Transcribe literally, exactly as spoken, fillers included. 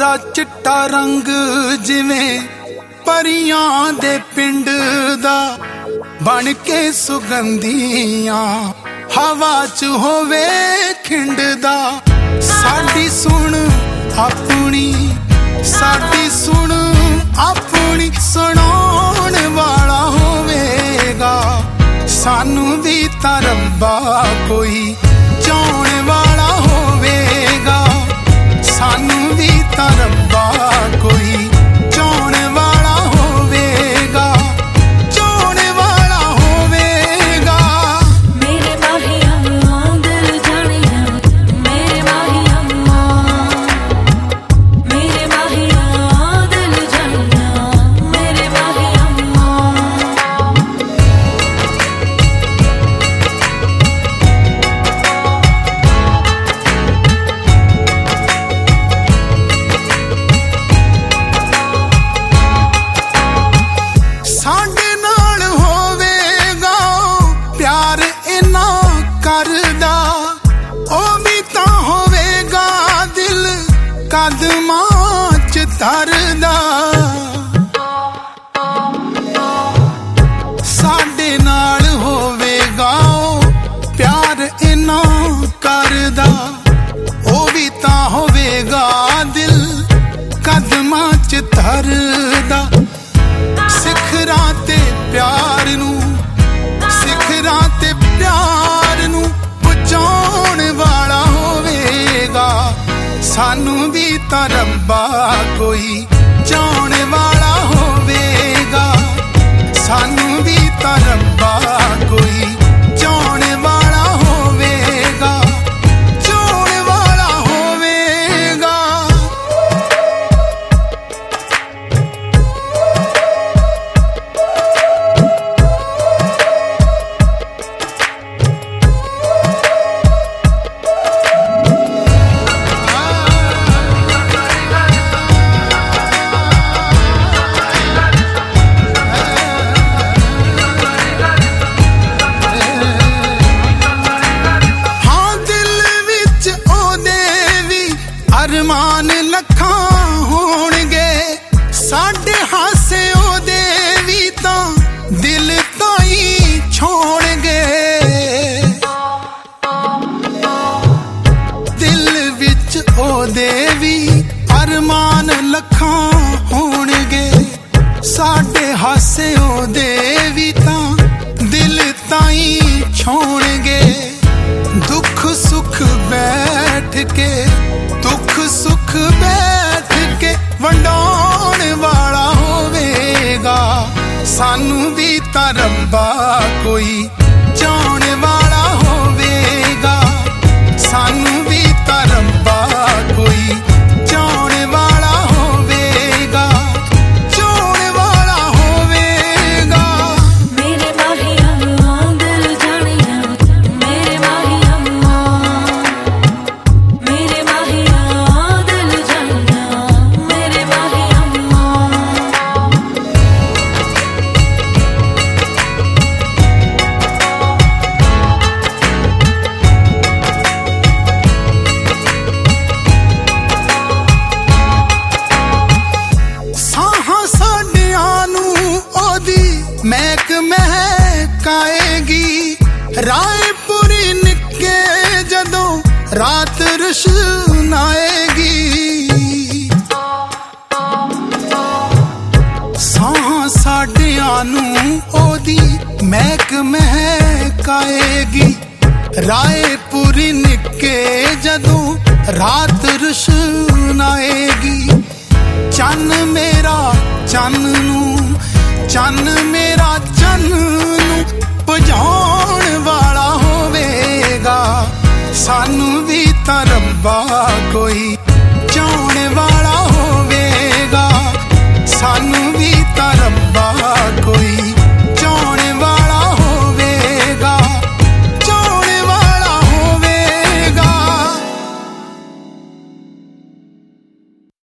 ਉਹਦਾ ਚਿੱਟਾ ਰੰਗ ਜਿਵੇਂ ਪਰੀਆਂ ਦੇ ਪਿੰਡ ਦਾ, ਬਣ ਕੇ ਸੁਗੰਧੀਆਂ ਹਵਾ ਚ ਹੋਵੇ ਖਿੰਡਦਾ। ਸਾਡੀ ਸੁਣ ਆਪਣੀ, ਸਾਡੀ ਸੁਣ ਆਪਣੀ, ਸੁਣਾਉਣ ਵਾਲਾ ਹੋਵੇਗਾ। ਸਾਨੂੰ ਵੀ ਤਾਂ ਰੱਬਾ ਕੋਈ ਚਾਹੁਣ ਵਾਲਾ ਹੋਵੇਗਾ। ਸਾਨੂੰ ਵੀ ਤਾਂ ਰੱਬਾ ਕੋਈ ਚਾਹੁਣ ਵਾਲਾ ਹੋਵੇਗਾ, ਚਾਹੁਣ ਵਾਲਾ ਹੋਵੇਗਾ। ਮੇਰੇ ਮਾਹੀ ਅੰਮਾ ਦਿਲ ਜਾਣਿਆ, ਮੇਰੇ ਮਾਹੀ ਅੰਮਾ, ਮੇਰੇ ਮਾਹੀ ਅੰਮਾ ਦਿਲ ਜਾਣਿਆ, ਮੇਰੇ ਮਾਹੀ ਅੰਮਾ। ਸਾਡੇ ਨਾਲ ਹੋਵੇਗਾ ਪਿਆਰ ਇੰਨਾ ਕਰਦਾ, ਉਹ ਵੀ ਤਾਂ ਹੋਵੇਗਾ ਦਿਲ ਕਦਮਾਂ ਚ ਧਰਦਾ। ਸਾਡੇ ਨਾਲ ਹੋਵੇਗਾ ਪਿਆਰ ਇੰਨਾ ਕਰਦਾ, ਉਹ ਵੀ ਤਾਂ ਹੋਵੇਗਾ ਦਿਲ ਕਦਮਾਂ ਚ ਧਰਦਾ। ਸਿਖਰਾਂ ਤੇ ਪਿਆਰ ਨੂੰ, ਸਿਖਰਾਂ ਤੇ ਪਿਆਰ ਨੂੰ ਪਹੁੰਚਾਉਣ ਵਾਲਾ ਹੋਵੇਗਾ। ਸਾਨੂੰ ਵੀ ਤਾਂ ਰੱਬਾ ਕੋਈ ਚਾਹੁਣ ਵਾਲਾ ਹੋਵੇਗਾ। ਸਾਨੂੰ ਵੀ ਤਾਂ ਰੱਬਾ ਕੋਈ ਚਾਹੁਣ ਵਾਲਾ ਹੋਵੇਗਾ, ਚਾਹੁਣ ਵਾਲਾ ਹੋਵੇਗਾ। ਅਰਮਾਨ ਲੱਖਾਂ ਹੋਣਗੇ ਸਾਡੇ, ਹਾਸੇ ਉਹਦੇ ਵੀ ਤਾਂ ਦਿਲ ਤਾਈਂ ਛੋਣਗੇ। ਦਿਲ ਵਿੱਚ ਉਹਦੇ ਵੀ ਅਰਮਾਨ ਲੱਖਾਂ ਹੋਣਗੇ, ਸਾਡੇ ਹਾਸੇ ਉਹਦੇ ਵੀ ਤਾਂ ਦਿਲ ਤਾਈਂ ਛੋਣਗੇ। ਦੁੱਖ ਸੁੱਖ ਬੈਠ ਕੇ, ਦੁੱਖ ਸੁੱਖ ਬੈਠ ਕੇ ਵੰਡਾਉਣ ਵਾਲਾ ਹੋਵੇਗਾ। ਸਾਨੂੰ ਵੀ ਤਾਂ ਰੱਬਾ ਕੋਈ ਚਾਹੁਣ ਵਾਲਾ ਹੋਵੇਗਾ। ਸਾਨੂੰ ਵੀ ਤਾਂ ਰੱਬਾ ਕੋਈ ਚਾਹੁਣ ਵਾਲਾ ਹੋਵੇਗਾ, ਚਾਹੁਣ ਵਾਲਾ ਹੋਵੇਗਾ। ਮੇਰੇ ਮਾਹੀ ਅੰਮਾ ਦਿਲ ਜਾਣਿਆ, ਮੇਰੇ ਮਾਹੀ ਅੰਮਾ, ਮੇਰੇ ਮਾਹੀ ਅੰਮਾ ਦਿਲ ਜਾਣਿਆ, ਮੇਰੇ ਮਾਹੀ ਅੰਮਾ। ਸਾਹਾਂ ਸਾਡਿਆਂ ਨੂੰ ਉਹਦੀ ਮਹਿਕ ਮਹਿਕਾਏਗੀ। ਰਾਏਪੁਰੀ ਨਿੱਕੇ ਜਦੋਂ ਰਾਤ ਰੁਸ਼ਨਾਏਗੀ। ਸਾਹਾਂ ਸਾਡਿਆਂ ਨੂੰ ਉਹਦੀ ਮਹਿਕ ਮਹਿਕਾਏਗੀ। ਰਾਏਪੁਰੀ ਨਿੱਕੇ ਜਦੋਂ ਰਾਤ ਰੁਸ਼ਨਾਏਗੀ। ਚੰਨ ਮੇਰਾ ਚੰਨ ਨੂੰ, ਚੰਨ ਮੇਰਾ ਚੰਨ ਨੂੰ ਭਜਾਉਣ ਵਾਲਾ ਹੋਵੇਗਾ। ਸਾਨੂੰ ਵੀ ਤਾਂ ਰੱਬਾ ਕੋਈ